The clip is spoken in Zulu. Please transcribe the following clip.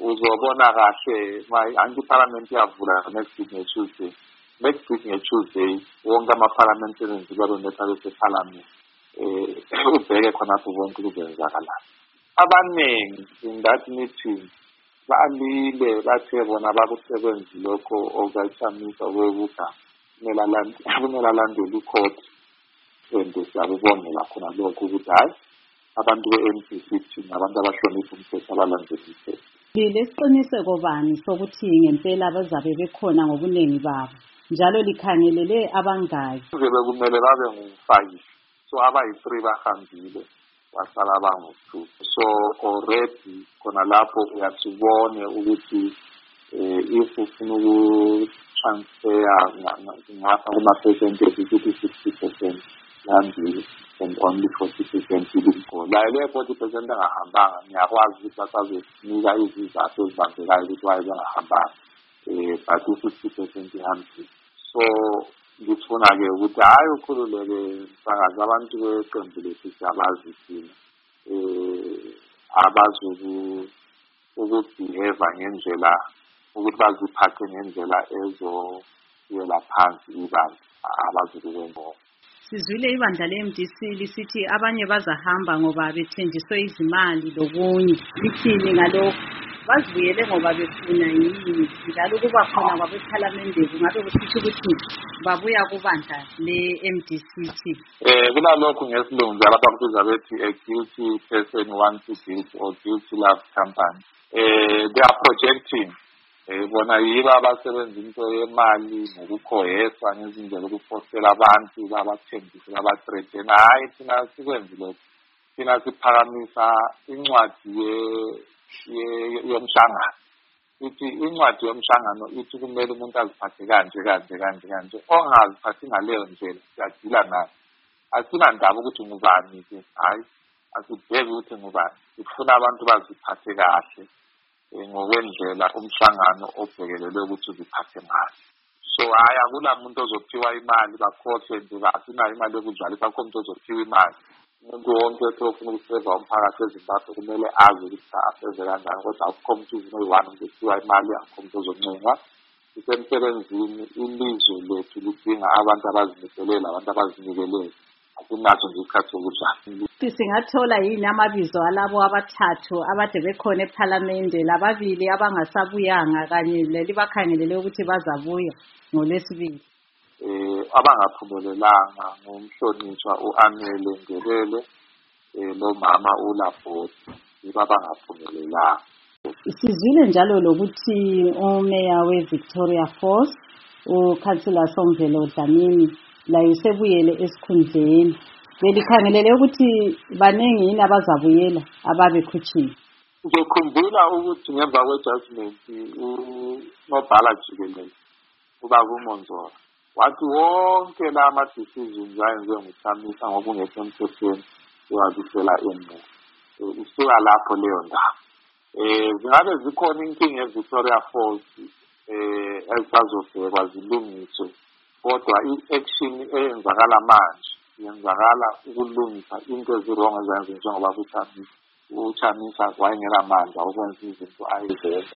uzobona kahle anti-parliament iyavula next week nge-Tuesday. Next week nge-Tuesday wonke ama-parliamentarians babenetha bese-parliament ubheke khonapho konke kuzenzakalayo. Abaningi in that meeting balile bathe bona bakusebenzi lokho okuyichamisa kwekuba kumele alandele icourt and siyakubongela khona lokho ukuthi hayi abantu be-MPC nabantu abahlonipha umthetho abalandela umthetho. Lesiqiniseko bani sokuthi ngempela bazabe bekhona ngobuningi babo njalo likhangelele abangaki? Kumele babe ngu-5, so abayi-3 bahambile basala bangu-2. So already khona lapho uyasibone ukuthi if ufuna uku-transfer ngapha kuma-percentage ukuthi 60% yambili and only 40% ilimgo. Le 40% angahambanga ngiyakwazi ukuthi basazonika izizathu ezibambekayo ukuthi waye bengahambanga but u-50% ihambile. So ngifuna-ke ukuthi hhayi ukhululeke msakazi abantu beqembu lethu siyabazi thina abazi ukubeheva ngendlela ukuthi baziphathe ngendlela ezokuyela phansi ibandla abazi ukwenza. Sizwile ibandla le-MDC lisithi abanye bazahamba ngoba bethenjiswe izimali lokunye. Lithini ngalokho? Bazibuyele ngoba befuna yini? Njalo kuba khona kwabephalamende kungabe kusitsho ukuthi babuya kubandla le-MDC. Kunalokhu ngesilungu njalo abakubiza bethi a guilty person wants to guilty or guilty love company. They are projecting. Bona yiba abasebenza into yemali ngokukhoyeswa ngezindlela ukupostela abantu babathembise babathreatena. Hayi thina sikwenzi lokho. Thina siphakamisa incwadi yomhlangano. Ithi incwadi yomhlangano ithi kumele umuntu aziphathe kanje. Ongaziphathi ngaleyo ndlela siyadila naye. Asinandaba ukuthi ngubani ke. Hayi asibheke ukuthi ngubani. Sifuna abantu baziphathe kahle ngokwendlela umhlangano obhekelele ukuthi uziphathe ngayo. So hayi akula muntu ozophiwa imali bakhohle nje asinayo imali yokudlalisa akho umuntu ozophiwa imali. Umuntu wonke ofuna ukuseva umphakathi eZimbabwe kumele azi ukuthi aseze kanjani kodwa akukho umuntu uzoyiwani ukuphiwa imali akukho umuntu ozoncenga. Isemsebenzini ilizwe lethu lidinga abantu abazinikelele abantu abazinikeleyo. Akunazo nje isikhathi sokudlala. Singathola yini amabizo alabo abathathu abade bekhona ePhalamende lababili abangasabuyanga kanye lelibakhangelele ukuthi bazabuya ngoLwesibili? Abangaphumelelanga ngumhlonishwa uAnele Ngelele nomama uLaboti yiba abangaphumelelanga. Sizwile njalo lokuthi uMeya weVictoria Falls uCouncillor Somvelo Dlamini laye sebuyele esikhundleni. Belikhangelele ukuthi baningi yini abazabuyela ababekhutshiwe? Ngikhumbula ukuthi ngemva kwe-judgment uNobhala Jikelele ubaba uMonzora wathi wonke la ama-decisions ayenziwe nguThamisa ngokungekho emthethweni uwabisela emuva. Usuka lapho leyo ndaba. Zingabe zikhona inkinga eVictoria Falls ezazobhekwa zilungiswe kodwa i-action eyenzakala manje yenzakala ukulungisa into ezirong ezenziwe njengoba uThamisa wayengenamandla okwenza izinto ayizenza.